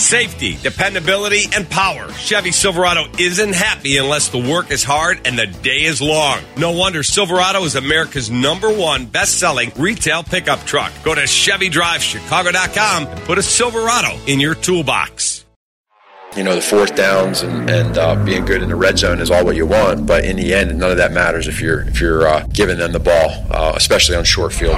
Safety, dependability, and power. Chevy Silverado isn't happy unless the work is hard and the day is long. No wonder Silverado is America's #1 best-selling retail pickup truck. Go to ChevyDriveChicago.com and put a Silverado in your toolbox. You know, the fourth downs and being good in the red zone is all what you want, but in the end, none of that matters if you're giving them the ball, especially on short field.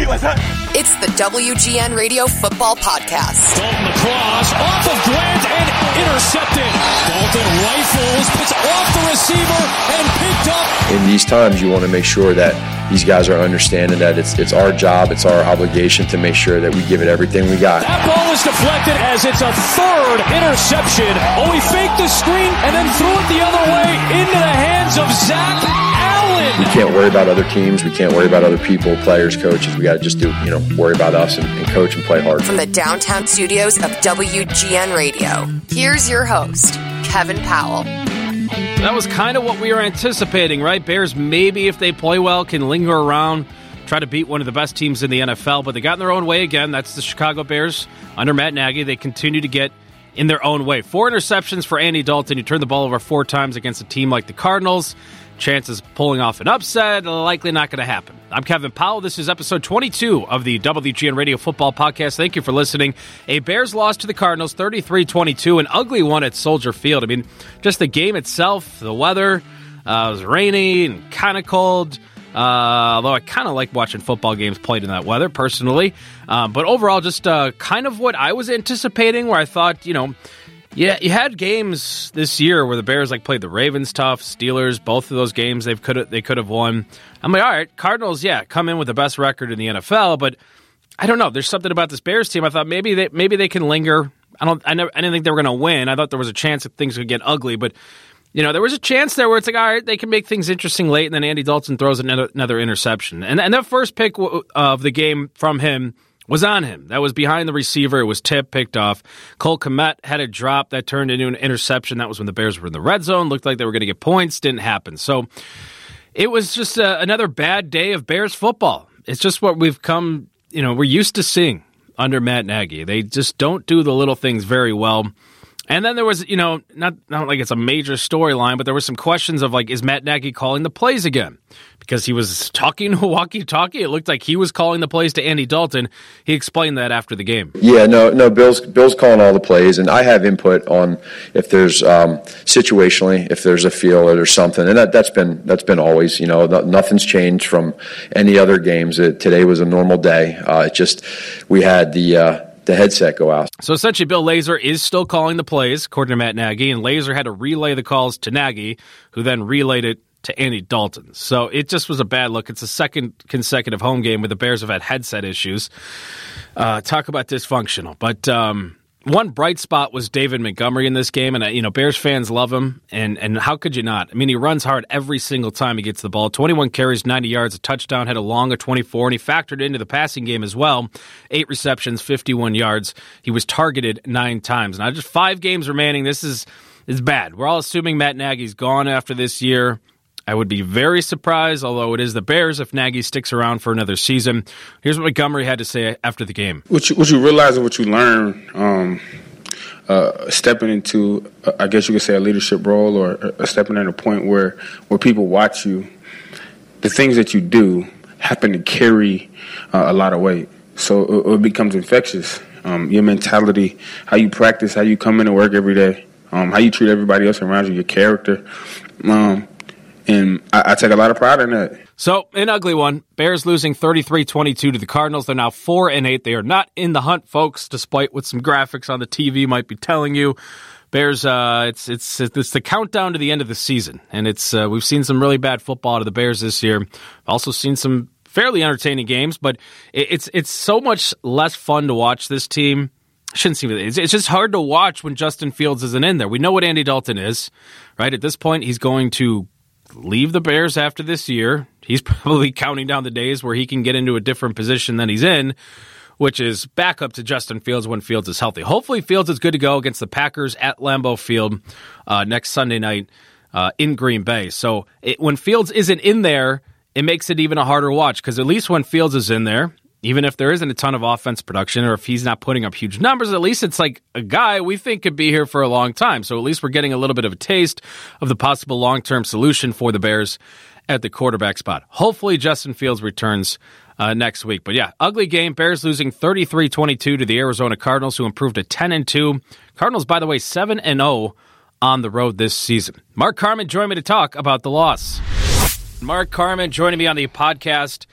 It's the WGN Radio Football Podcast. Dalton across, off of Grant and intercepted. Dalton rifles, puts off the receiver and picked up. In these times, you want to make sure that these guys are understanding that it's our job, it's our obligation to make sure that we give it everything we got. That ball is deflected as it's a third interception. Oh, he faked the screen and then threw it the other way into the hands of Zach Allen. We can't worry about other teams. We can't worry about other people, players, coaches. We got to just worry about us and coach and play hard. From the downtown studios of WGN Radio, here's your host, Kevin Powell. That was kind of what we were anticipating, right? Bears, maybe if they play well, can linger around, try to beat one of the best teams in the NFL, but they got in their own way again. That's the Chicago Bears under Matt Nagy. They continue to get in their own way. 4 interceptions for Andy Dalton. He turned the ball over 4 times against a team like the Cardinals. Chances of pulling off an upset, likely not going to happen. I'm Kevin Powell. This is episode 22 of the WGN Radio Football Podcast. Thank you for listening. A Bears loss to the Cardinals, 33-22, an ugly one at Soldier Field. I mean, just the game itself, the weather, it was rainy and kind of cold. Although I kind of like watching football games played in that weather, personally. But overall, just kind of what I was anticipating, where I thought, yeah, you had games this year where the Bears played the Ravens tough, Steelers, both of those games they could have won. I'm like, all right, Cardinals, yeah, come in with the best record in the NFL, but I don't know. There's something about this Bears team. I thought maybe they can linger. I didn't think they were going to win. I thought there was a chance that things could get ugly, but there was a chance there where it's like, all right, they can make things interesting late, and then Andy Dalton throws another interception. And that first pick of the game from him was on him. That was behind the receiver. It was tipped, picked off. Cole Kmet had a drop that turned into an interception. That was when the Bears were in the red zone. Looked like they were going to get points. Didn't happen. So it was just another bad day of Bears football. It's just what we've come, we're used to seeing under Matt Nagy. They just don't do the little things very well. And then there was, not like it's a major storyline, but there were some questions of is Matt Nagy calling the plays again? Because he was talking to a walkie-talkie. It looked like he was calling the plays to Andy Dalton. He explained that after the game. Yeah, no, Bill's calling all the plays, and I have input on if there's situationally, if there's a feel or there's something, and that's been always, nothing's changed from any other games. Today was a normal day. We had the headset go out. So essentially, Bill Lazor is still calling the plays, according to Matt Nagy, and Lazor had to relay the calls to Nagy, who then relayed it to Andy Dalton. So it just was a bad look. It's the second consecutive home game where the Bears have had headset issues. Talk about dysfunctional. But one bright spot was David Montgomery in this game, and Bears fans love him, and how could you not? I mean, he runs hard every single time he gets the ball. 21 carries, 90 yards, a touchdown, had a long of 24, and he factored into the passing game as well. 8 receptions, 51 yards. He was targeted 9 times. Now, just 5 games remaining. This is bad. We're all assuming Matt Nagy's gone after this year. I would be very surprised, although it is the Bears, if Nagy sticks around for another season. Here's what Montgomery had to say after the game. What you realize and what you learn stepping into, I guess you could say, a leadership role or stepping at a point where people watch you, the things that you do happen to carry a lot of weight. So it becomes infectious. Your mentality, how you practice, how you come into work every day, how you treat everybody else around you, your character. And I take a lot of pride in that. So, an ugly one. Bears losing 33-22 to the Cardinals. They're now 4-8. They are not in the hunt, folks, despite what some graphics on the TV might be telling you. Bears, it's the countdown to the end of the season, and we've seen some really bad football out of the Bears this year. Also seen some fairly entertaining games, but it's so much less fun to watch this team. It's just hard to watch when Justin Fields isn't in there. We know what Andy Dalton is, right? At this point, he's going to leave the Bears after this year. He's probably counting down the days where he can get into a different position than he's in, which is back up to Justin Fields when Fields is healthy. Hopefully Fields is good to go against the Packers at Lambeau Field next Sunday night in Green Bay. So when Fields isn't in there, it makes it even a harder watch, because at least when Fields is in there, even if there isn't a ton of offense production or if he's not putting up huge numbers, at least it's like a guy we think could be here for a long time. So at least we're getting a little bit of a taste of the possible long-term solution for the Bears at the quarterback spot. Hopefully Justin Fields returns next week. But yeah, ugly game. Bears losing 33-22 to the Arizona Cardinals, who improved to 10-2. Cardinals, by the way, 7-0 on the road this season. Mark Carman joined me to talk about the loss. Mark Carman joining me on the podcast.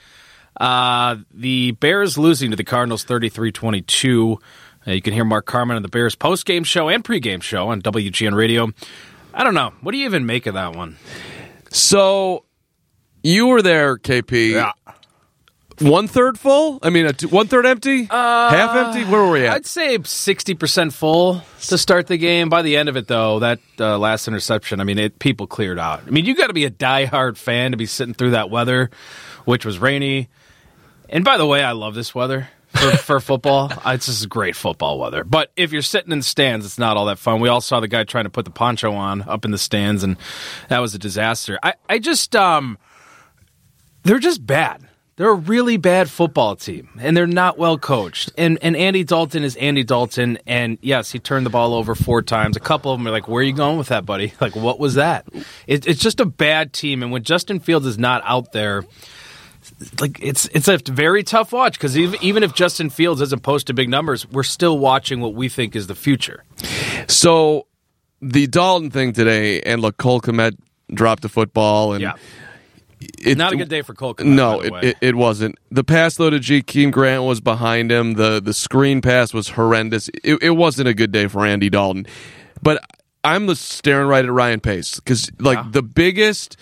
The Bears losing to the Cardinals 33-22. You can hear Mark Carman on the Bears post-game show and pre-game show on WGN Radio. I don't know. What do you even make of that one? So, you were there, KP. Yeah. 1/3 full? I mean, 1/3 empty? Half empty? Where were we at? I'd say 60% full to start the game. By the end of it, though, that last interception, I mean, people cleared out. I mean, you got to be a diehard fan to be sitting through that weather, which was rainy. And by the way, I love this weather for football. It's just great football weather. But if you're sitting in the stands, it's not all that fun. We all saw the guy trying to put the poncho on up in the stands, and that was a disaster. I just, they're just bad. They're a really bad football team, and they're not well coached. And Andy Dalton is Andy Dalton, and yes, he turned the ball over 4 times. A couple of them are like, where are you going with that, buddy? Like, what was that? It's just a bad team, and when Justin Fields is not out there, like it's a very tough watch, because even if Justin Fields doesn't post to big numbers, we're still watching what we think is the future. So, the Dalton thing today, and look, Cole Kmet dropped the football, and... Yeah. Not a good day for Cole Kmet. No, it wasn't. The pass, though, to Jakeem Grant was behind him. The screen pass was horrendous. It wasn't a good day for Andy Dalton. But I'm staring right at Ryan Pace, because the biggest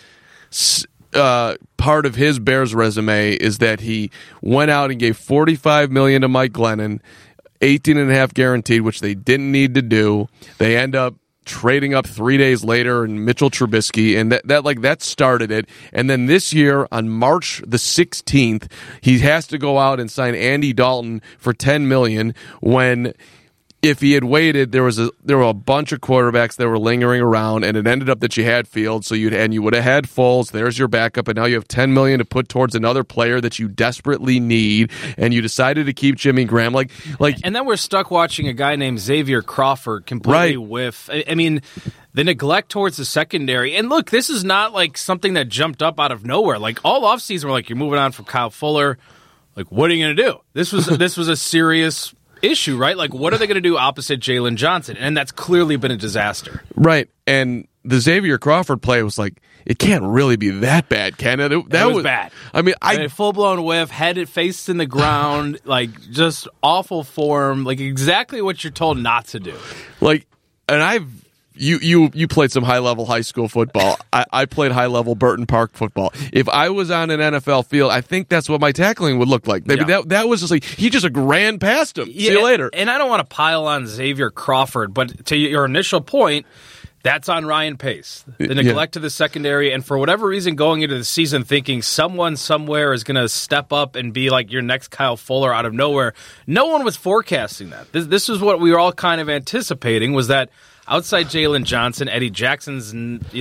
part of his Bears resume is that he went out and gave $45 million to Mike Glennon, $18.5 guaranteed, which they didn't need to do. They end up trading up 3 days later and Mitchell Trubisky, and that started it. And then this year on March the 16th, he has to go out and sign Andy Dalton for $10 million, when if he had waited, there were a bunch of quarterbacks that were lingering around, and it ended up that you had Fields, so you would have had Foles. There's your backup, and now you have $10 million to put towards another player that you desperately need, and you decided to keep Jimmy Graham. And then we're stuck watching a guy named Xavier Crawford completely whiff. I mean, the neglect towards the secondary. And look, this is not like something that jumped up out of nowhere. Like all offseason, we're like, you're moving on from Kyle Fuller. Like, what are you going to do? This was a serious issue, right? Like, what are they going to do opposite Jalen Johnson? And that's clearly been a disaster. Right. And the Xavier Crawford play was like, it can't really be that bad, can it? That was bad. I mean, full-blown whiff, head faced in the ground, like, just awful form, like exactly what you're told not to do. Like, and You played some high-level high school football. I played high-level Burton Park football. If I was on an NFL field, I think that's what my tackling would look like. That was just like, he just ran past him. See you later. And I don't want to pile on Xavier Crawford, but to your initial point, that's on Ryan Pace. The neglect of the secondary, and for whatever reason going into the season thinking someone somewhere is going to step up and be like your next Kyle Fuller out of nowhere. No one was forecasting that. This is what we were all kind of anticipating, was that outside Jalen Johnson, Eddie Jackson's,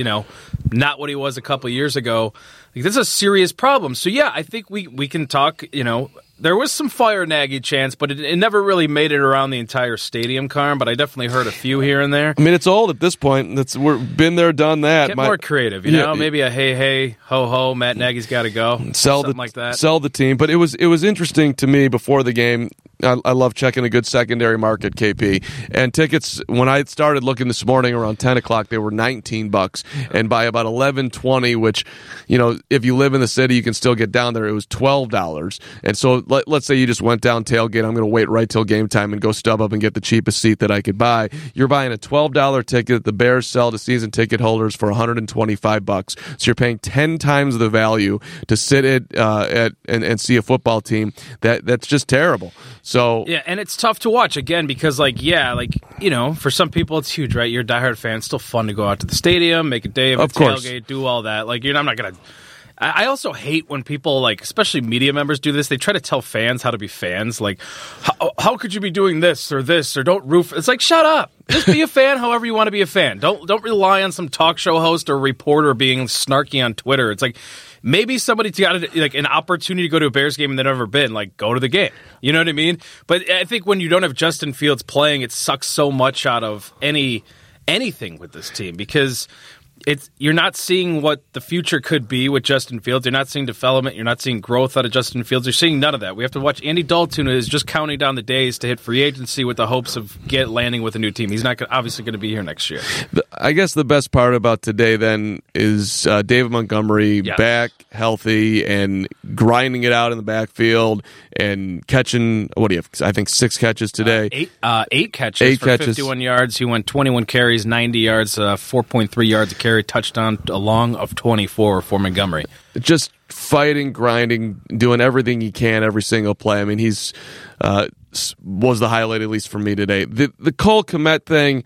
not what he was a couple years ago. Like, this is a serious problem. So, yeah, I think we can talk, there was some fire Nagy chants, but it never really made it around the entire stadium, Carm, but I definitely heard a few here and there. I mean, it's old at this point. We've been there, done that. Get more creative, maybe a hey, ho, Matt Nagy's got to go. Something like that. Sell the team. But it was interesting to me before the game. I love checking a good secondary market, KP. And tickets, when I started looking this morning around 10 o'clock, they were $19. And by about 11:20, which, if you live in the city, you can still get down there, it was $12. And so let's say you just went down tailgate, I'm going to wait right till game time and go stub up and get the cheapest seat that I could buy. You're buying a $12 ticket. The Bears sell to season ticket holders for $125. So you're paying 10 times the value to sit and see a football team. That's just terrible. So yeah, and it's tough to watch again because, for some people it's huge, right? You're a diehard fan. It's still fun to go out to the stadium, make a day of a tailgate, do all that. I'm not gonna. I also hate when people, like, especially media members do this. They try to tell fans how to be fans. Like, how could you be doing this, or don't root? It's like, shut up. Just be a fan however you want to be a fan. Don't rely on some talk show host or reporter being snarky on Twitter. It's like, maybe somebody got like an opportunity to go to a Bears game and they've never been. Like, go to the game. You know what I mean? But I think when you don't have Justin Fields playing, it sucks so much out of anything with this team, because you're not seeing what the future could be with Justin Fields. You're not seeing development. You're not seeing growth out of Justin Fields. You're seeing none of that. We have to watch Andy Dalton, who is just counting down the days to hit free agency with the hopes of landing with a new team. He's not obviously going to be here next year. I guess the best part about today then is David Montgomery back, healthy, and grinding it out in the backfield and catching, what do you have? I think 6 catches today. 8 catches for 51 yards. He went 21 carries, 90 yards, 4.3 yards a carry, touchdown, a long of 24 for Montgomery. Just fighting, grinding, doing everything he can every single play. I mean, he's was the highlight, at least for me today. The Cole Kmet thing,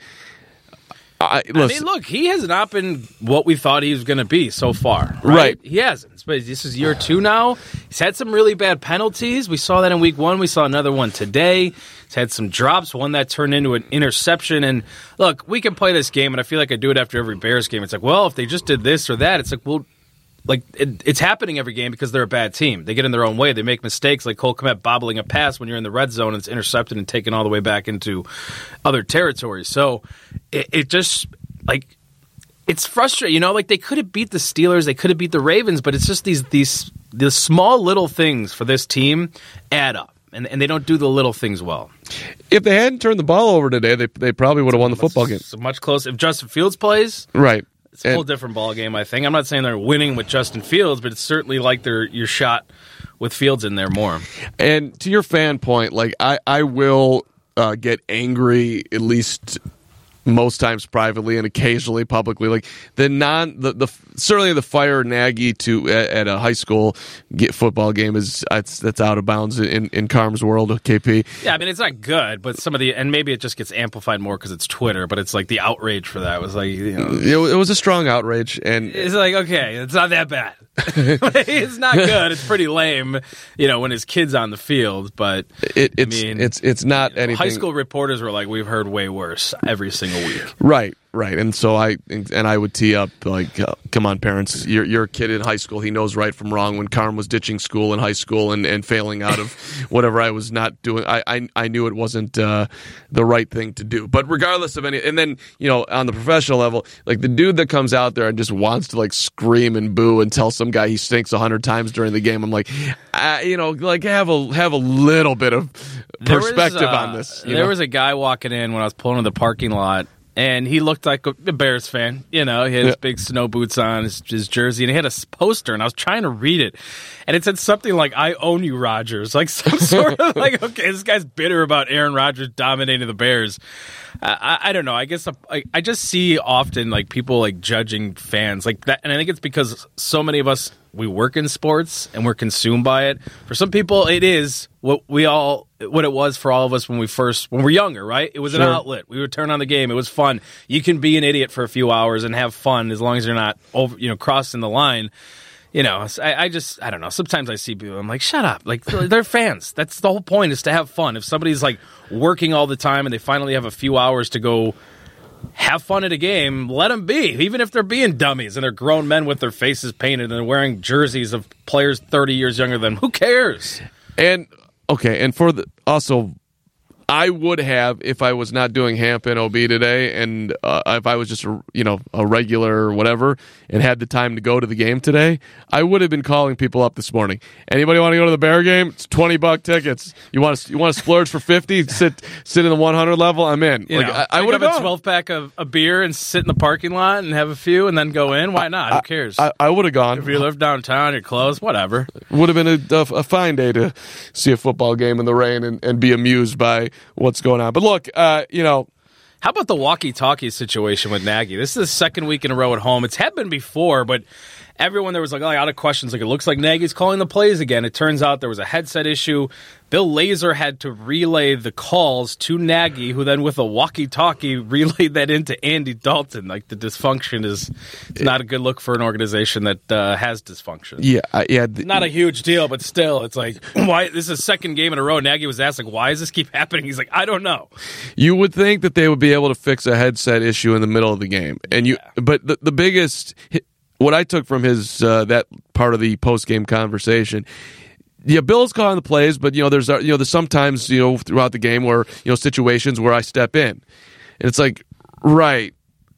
I mean, look, he has not been what we thought he was going to be so far. Right. He hasn't. But this is year 2 now. He's had some really bad penalties. We saw that in week 1. We saw another one today. He's had some drops, one that turned into an interception. And look, we can play this game, and I feel like I do it after every Bears game. It's like, well, if they just did this or that, it's like, well, it's happening every game because they're a bad team. They get in their own way. They make mistakes, like Cole Kmet bobbling a pass when you're in the red zone and it's intercepted and taken all the way back into other territories. So it just, like, it's frustrating. You know, like, they could have beat the Steelers, they could have beat the Ravens, but it's just these small little things for this team add up. And they don't do the little things well. If they hadn't turned the ball over today, they probably would have won the football game. It's much closer. If Justin Fields plays, right, it's a whole different ball game, I think. I'm not saying they're winning with Justin Fields, but it's certainly like your shot with Fields in there more. And to your fan point, like, I will get angry at least most times privately and occasionally publicly. Like, certainly the fire Nagy at a high school football game that's out of bounds in Carm's world of KP. Yeah, I mean, it's not good, but and maybe it just gets amplified more because it's Twitter, but it's like the outrage for that was like, you know, it was a strong outrage, and it's like, okay, it's not that bad. It's not good. It's pretty lame, you know, when his kid's on the field, but it's not anything. High school reporters were like, we've heard way worse every single week. Right. And so I would tee up, like, come on, parents, your kid in high school, he knows right from wrong. When Carm was ditching school in high school and failing out of whatever I was not doing, I knew it wasn't the right thing to do. But regardless of any, and then, you know, on the professional level, like, the dude that comes out there and just wants to, like, scream and boo and tell some guy he stinks 100 times during the game, I'm like, you know, like, have a little bit of perspective on this. There was a guy walking in when I was pulling in the parking lot, and he looked like a Bears fan. You know, he had his big snow boots on, his jersey, and he had a poster, and I was trying to read it. And it said something like, I own you, Rodgers. Like, some sort of like, okay, this guy's bitter about Aaron Rodgers dominating the Bears. I don't know. I guess I just see often, like, people, like, judging fans like that. And I think it's because so many of us, we work in sports and we're consumed by it. For some people, it is what it was for all of us when we're younger, right? It was an outlet. We would turn on the game. It was fun. You can be an idiot for a few hours and have fun as long as you're not crossing the line. You know, I don't know. Sometimes I see people, I'm like, shut up. Like, they're fans. That's the whole point, is to have fun. If somebody's, like, working all the time and they finally have a few hours to go have fun at a game, let them be. Even if they're being dummies and they're grown men with their faces painted and they're wearing jerseys of players 30 years younger than them, who cares? And, okay, and also, I would have, if I was not doing Hamp and OB today, and if I was just a regular or whatever, and had the time to go to the game today, I would have been calling people up this morning. Anybody want to go to the Bear game? It's $20 tickets. You want to splurge for $50? Sit in the 100 level. I'm in. I would have a 12-pack of a beer and sit in the parking lot and have a few, and then go in. Why not? Who cares? I would have gone. If you live downtown, you're close. Whatever. Would have been a fine day to see a football game in the rain and be amused by what's going on. But look, how about the walkie-talkie situation with Nagy? This is the second week in a row at home. It's happened before, but everyone there was like a lot of questions. Like, it looks like Nagy's calling the plays again. It turns out there was a headset issue. Bill Lazor had to relay the calls to Nagy, who then with a walkie-talkie relayed that into Andy Dalton. Like, the dysfunction is not a good look for an organization that has dysfunction. Yeah. Not a huge deal, but still, it's like, why? This is the second game in a row. Nagy was asked, like, why does this keep happening? He's like, I don't know. You would think that they would be able to fix a headset issue in the middle of the game, but the biggest, what I took from his that part of the post game conversation. Yeah, Bill's calling the plays, but there's sometimes throughout the game where situations where I step in, and it's like, right,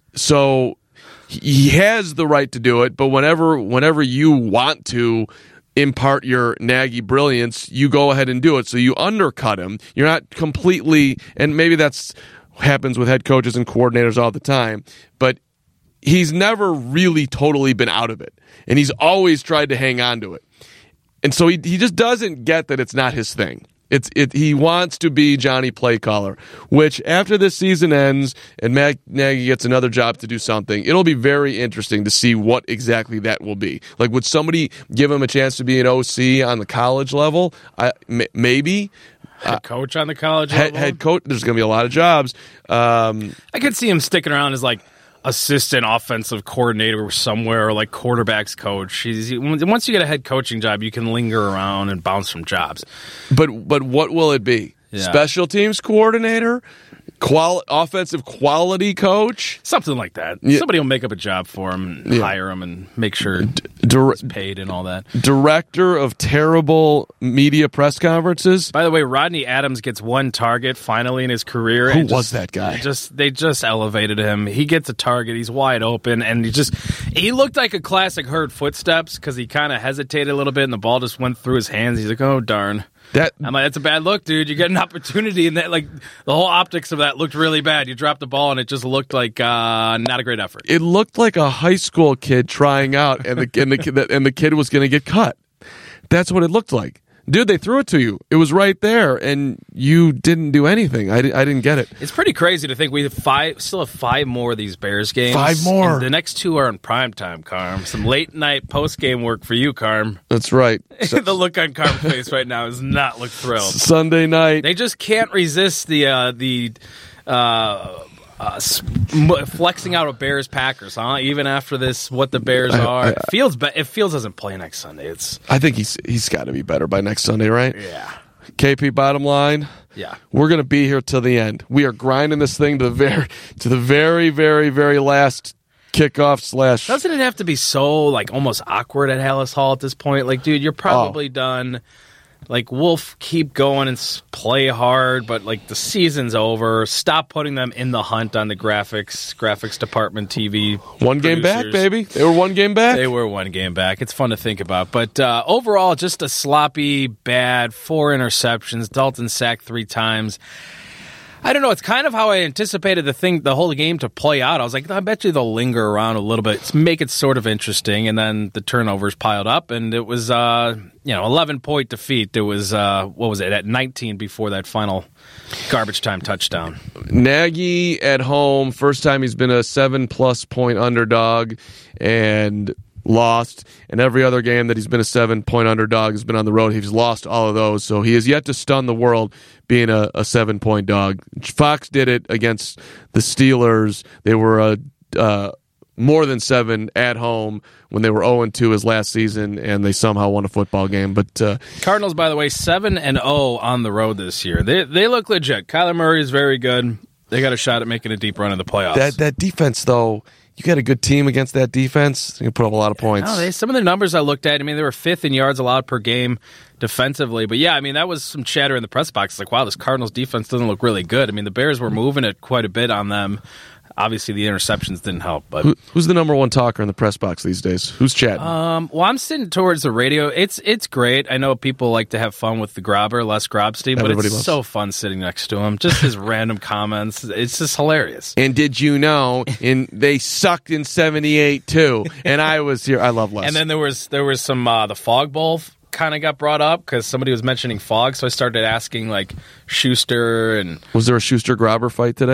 so he has the right to do it, but whenever you want to impart your Nagy brilliance, you go ahead and do it. So you undercut him. You're not completely, and maybe that's happens with head coaches and coordinators all the time, but he's never really totally been out of it, and he's always tried to hang on to it. And so he just doesn't get that it's not his thing. He wants to be Johnny Playcaller, which after this season ends and Nagy gets another job to do something, it'll be very interesting to see what exactly that will be. Like, would somebody give him a chance to be an OC on the college level? Maybe. Head coach on the college level? Head coach. There's going to be a lot of jobs. I could see him sticking around as like assistant offensive coordinator somewhere, or like quarterbacks coach. Once you get a head coaching job, you can linger around and bounce from jobs. But what will it be? Yeah. Special teams coordinator? Offensive quality coach? Something like that. Yeah. Somebody will make up a job for him and hire him and make sure he's paid and all that. Director of terrible media press conferences. By the way, Rodney Adams gets one target finally in his career. Who was that guy? They just elevated him. He gets a target. He's wide open, and he looked like a classic Hurt footsteps because he kind of hesitated a little bit, and the ball just went through his hands. He's like, oh, darn. I'm like, that's a bad look, dude. You get an opportunity, and that, like, the whole optics of that looked really bad. You dropped the ball, and it just looked like not a great effort. It looked like a high school kid trying out, and the kid was going to get cut. That's what it looked like. Dude, they threw it to you. It was right there, and you didn't do anything. I didn't get it. It's pretty crazy to think we still have 5 more of these Bears games. 5 more. And the next 2 are in primetime, Carm. Some late-night post-game work for you, Carm. That's right. The look on Carm's face right now is not look thrilled. Sunday night. They just can't resist the flexing out of Bears-Packers, huh? Even after this, what the Bears are. It feels doesn't play next Sunday. I think he's got to be better by next Sunday, right? Yeah. KP, bottom line. Yeah. We're going to be here till the end. We are grinding this thing to the very, very, very last kickoff / Doesn't it have to be so, like, almost awkward at Hallis Hall at this point? Like, dude, you're probably done. Like, we'll keep going and play hard, but, like, the season's over. Stop putting them in the hunt on the graphics department, TV. One game back, baby. They were 1 game back. They were 1 game back. It's fun to think about. But overall, just a sloppy, bad 4 interceptions. Dalton sacked 3 times. I don't know. It's kind of how I anticipated the whole game to play out. I was like, I bet you they'll linger around a little bit, make it sort of interesting, and then the turnovers piled up, and it was 11-point defeat. It was what was it, at 19 before that final garbage time touchdown. Nagy at home, first time he's been a 7+ point underdog and lost, and every other game that he's been a 7-point underdog has been on the road. He's lost all of those, so he has yet to stun the world being a 7-point dog. Fox did it against the Steelers. They were more than 7 at home when they were 0-2 his last season, and they somehow won a football game. But Cardinals, by the way, 7-0 on the road this year. They look legit. Kyler Murray is very good. They got a shot at making a deep run in the playoffs. That defense, though, you got a good team against that defense, you can put up a lot of points. Some of the numbers I looked at, I mean, they were 5th in yards allowed per game defensively. But, yeah, I mean, that was some chatter in the press box. It's like, wow, this Cardinals defense doesn't look really good. I mean, the Bears were moving it quite a bit on them. Obviously, the interceptions didn't help. But who's the number 1 talker in the press box these days? Who's chatting? Well, I'm sitting towards the radio. It's great. I know people like to have fun with the Grobber, Les Grobstein, but it's so fun sitting next to him. Just his random comments. It's just hilarious. And did you know? They sucked in '78 too. And I was here. I love Les. And then there was some the Fog Bowl kind of got brought up because somebody was mentioning Fog, so I started asking like Schuster and. Was there a Schuster Grobber fight today?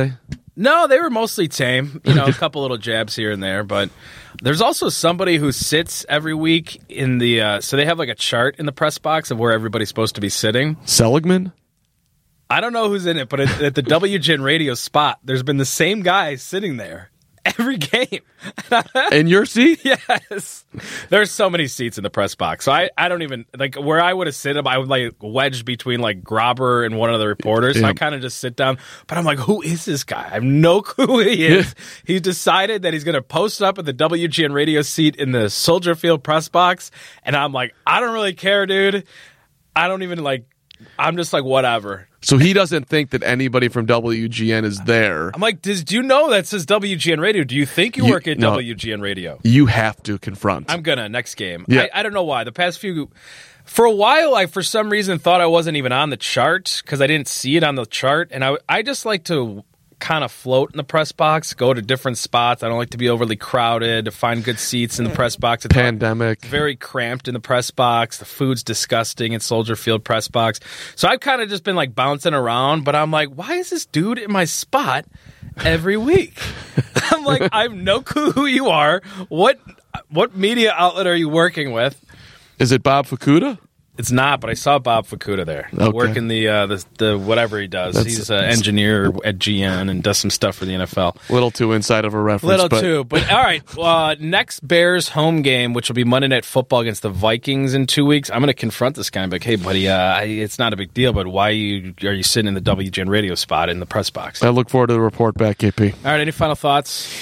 No, they were mostly tame. A couple little jabs here and there. But there's also somebody who sits every week in the so they have like a chart in the press box of where everybody's supposed to be sitting. Seligman? I don't know who's in it, but at the WGN radio spot, there's been the same guy sitting there every game. In your seat? Yes. There's so many seats in the press box. So I don't even, like, where I would have sit, I would, like, wedged between, like, Grobber and one of the reporters. So I kind of just sit down. But I'm like, who is this guy? I have no clue who he is. He's decided that he's going to post up at the WGN radio seat in the Soldier Field press box. And I'm like, I don't really care, dude. I don't even, like, I'm just like, whatever. So he doesn't think that anybody from WGN is there. I'm like, do you know that says WGN Radio? Do you think you work at WGN Radio? You have to confront. I'm gonna next game. Yeah. I don't know why. The past few, for a while, I for some reason thought I wasn't even on the chart because I didn't see it on the chart, and I just like to kind of float in the press box, go to different spots. I don't like to be overly crowded, to find good seats in the press box. It's pandemic. Very cramped in the press box. The food's disgusting in Soldier Field press box. So I've kind of just been like bouncing around, but I'm like, why is this dude in my spot every week? I'm like, I have no clue who you are. What media outlet are you working with? Is it Bob Fukuda? It's not, but I saw Bob Fukuda there working the whatever he does. He's an engineer at GN and does some stuff for the NFL. Little too inside of a reference. But all right. Next Bears home game, which will be Monday Night Football against the Vikings in 2 weeks. I'm going to confront this guy and be like, hey, buddy, it's not a big deal, but why are you sitting in the WGN radio spot in the press box? I look forward to the report back, KP. All right, any final thoughts?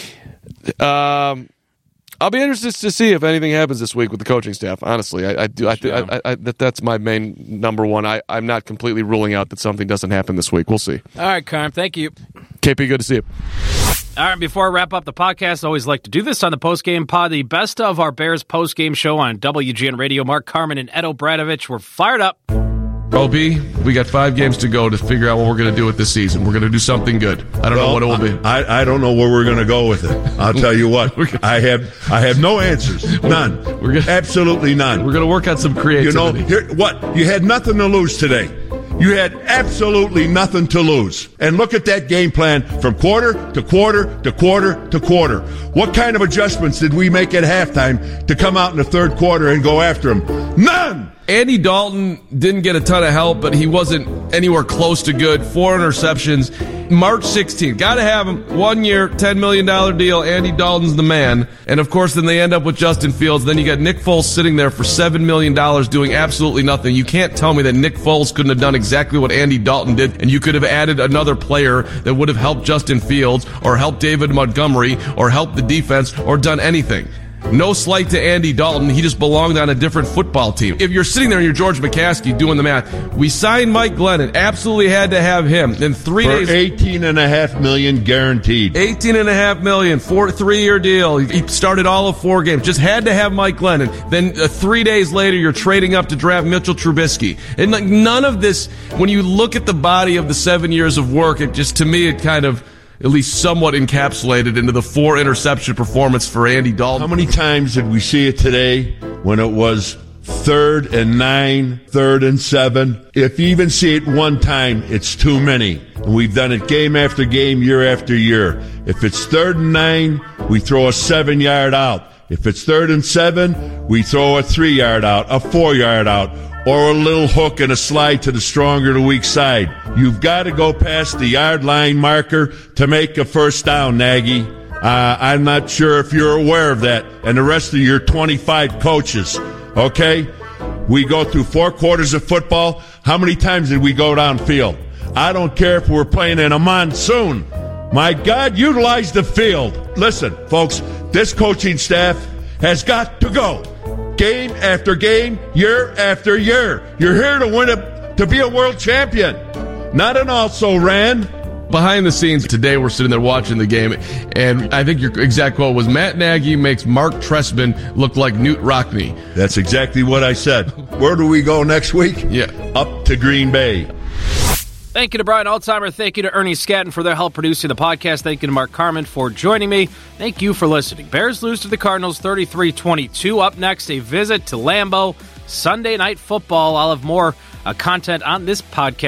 I'll be interested to see if anything happens this week with the coaching staff. Honestly, I do. That's my main number one. I'm not completely ruling out that something doesn't happen this week. We'll see. All right, Carm. Thank you. KP, good to see you. All right, before I wrap up the podcast, I always like to do this on the postgame pod. The best of our Bears postgame show on WGN Radio. Mark Carman and Ed O'Bradovich were fired up. OB, we got 5 games to go to figure out what we're going to do with this season. We're going to do something good. I don't know what it will be. I don't know where we're going to go with it. I'll tell you what. I have no answers. None. Absolutely none. We're going to work on some creativity. You had nothing to lose today. You had absolutely nothing to lose. And look at that game plan from quarter to quarter to quarter to quarter. What kind of adjustments did we make at halftime to come out in the third quarter and go after them? None! Andy Dalton didn't get a ton of help, but he wasn't anywhere close to good. 4 interceptions. March 16th. Got to have him. 1 year, $10 million deal. Andy Dalton's the man. And, of course, then they end up with Justin Fields. Then you got Nick Foles sitting there for $7 million doing absolutely nothing. You can't tell me that Nick Foles couldn't have done exactly what Andy Dalton did, and you could have added another player that would have helped Justin Fields or helped David Montgomery or helped the defense or done anything. No slight to Andy Dalton. He just belonged on a different football team. If you're sitting there and you're George McCaskey doing the math, we signed Mike Glennon. Absolutely had to have him. Then 3 days... $18.5 million guaranteed. $18.5 million, 3-year deal. He started all of 4 games. Just had to have Mike Glennon. Then 3 days later, you're trading up to draft Mitchell Trubisky. And like, none of this, when you look at the body of the 7 years of work, it just, to me, it kind of... at least somewhat encapsulated into the 4 interception performance for Andy Dalton. How many times did we see it today when it was 3rd and 9, 3rd and 7? If you even see it one time, it's too many. And we've done it game after game, year after year. If it's 3rd and 9, we throw a 7-yard out. If it's 3rd and 7, we throw a 3-yard out, a 4-yard out, or a little hook and a slide to the stronger, the weak side. You've got to go past the yard line marker to make a first down, Nagy. I'm not sure if you're aware of that, and the rest of your 25 coaches, okay? We go through 4 quarters of football. How many times did we go downfield? I don't care if we're playing in a monsoon. My God, utilize the field. Listen, folks, this coaching staff has got to go. Game after game, year after year. You're here to win it, to be a world champion, not an also-ran. Behind the scenes today, we're sitting there watching the game, and I think your exact quote was, Matt Nagy makes Mark Trestman look like Newt Rockne. That's exactly what I said. Where do we go next week? Yeah. Up to Green Bay. Thank you to Brian Alzheimer. Thank you to Ernie Scatton for their help producing the podcast. Thank you to Mark Carman for joining me. Thank you for listening. Bears lose to the Cardinals 33-22. Up next, a visit to Lambeau. Sunday Night Football. I'll have more content on this podcast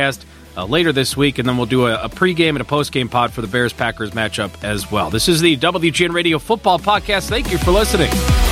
later this week, and then we'll do a pregame and a postgame pod for the Bears-Packers matchup as well. This is the WGN Radio Football Podcast. Thank you for listening.